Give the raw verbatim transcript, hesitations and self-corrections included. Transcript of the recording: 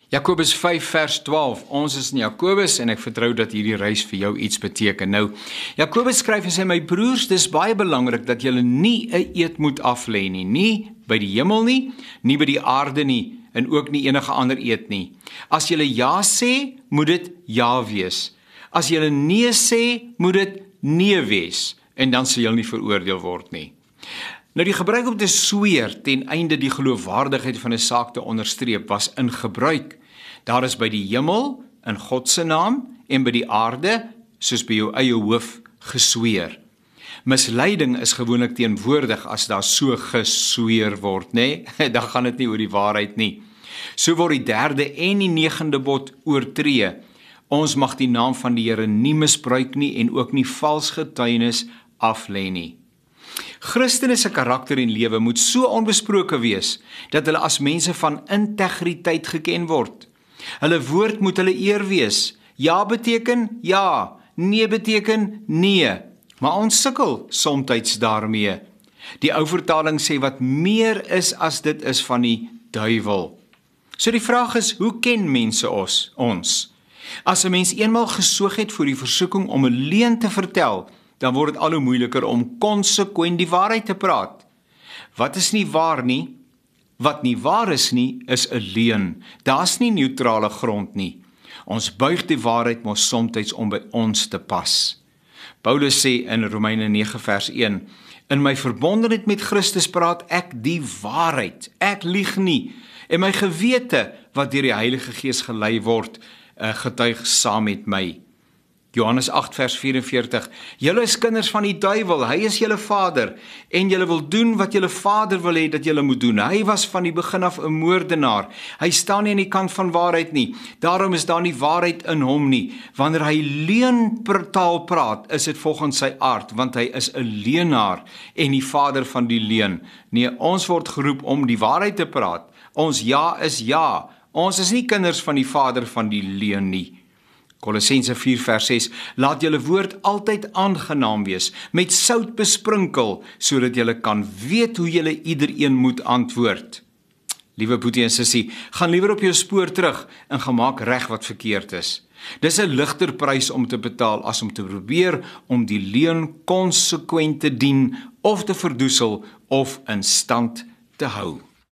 Jakobus vyf vers twaalf, ons is in Jakobus en ek vertrou dat hierdie reis vir jou iets beteken. Nou, Jakobus skryf en sê, my broers, dis baie belangrik dat julle nie 'n eed moet aflê nie, nie by die hemel nie, nie by die aarde nie, en ook nie enige ander eed nie. As julle ja sê, moet dit ja wees. As julle nee sê, moet dit nee wees, en dan sal julle nie veroordeel word nie. Nou die gebruik om te sweer ten einde die geloofwaardigheid van 'n saak te onderstreep was in gebruik. Daar is by die hemel in God se naam en by die aarde soos by jou eie hoof gesweer. Misleiding is gewoonlik teenwoordig as daar so gesweer word, nê? Nee? Dan gaan dit nie oor die waarheid nie. So word die derde en die negende bod oortree. Ons mag die naam van die Here nie misbruik nie en ook nie vals getuienis aflê nie. Christene se karakter en lewe moet so onbesproke wees, dat hulle as mense van integriteit geken word. Hulle woord moet hulle eer wees. Ja beteken ja, nee beteken nee, maar ons sukkel somtyds daarmee. Die ou vertaling sê wat meer is as dit is van die duiwel. So die vraag is, hoe ken mense ons? ons? As 'n mens eenmaal gesoog het vir die versoeking om 'n leuen te vertel, dan word dit al hoe moeiliker om konsekwent die waarheid te praat. Wat is nie waar nie? Wat nie waar is nie, is 'n leuen. Daar's nie neutrale grond nie. Ons buig die waarheid mos soms om by ons te pas. Paulus sê in Romeine nege vers een, in my verbondenheid met Christus praat ek die waarheid. Ek lieg nie. En my gewete, wat deur die Heilige Gees gelei word, getuig saam met my. Johannes agt vers vyf-en-veertig, julle is kinders van die duiwel, hy is julle vader, en julle wil doen wat julle vader wil hê dat julle moet doen. Hy was van die begin af 'n moordenaar, hy staan nie aan die kant van waarheid nie, daarom is daar nie waarheid in hom nie. Wanneer hy leuntaal praat, is dit volgens sy aard, want hy is 'n leuenaar en die vader van die leuen. Nee, ons word geroep om die waarheid te praat. Ons ja is ja, ons is nie kinders van die vader van die leuen nie. Kolossense vier vers ses, laat julle woord altyd aangenaam wees, met sout besprinkel, sodat julle kan weet hoe julle iedereen moet antwoord. Liewe boetie en sussie, gaan liewer op jou spoor terug en gaan maak reg wat verkeerd is. Dis 'n ligter prys om te betaal as om te probeer om die leuen konsekwent te dien of te verdoesel of in stand te hou.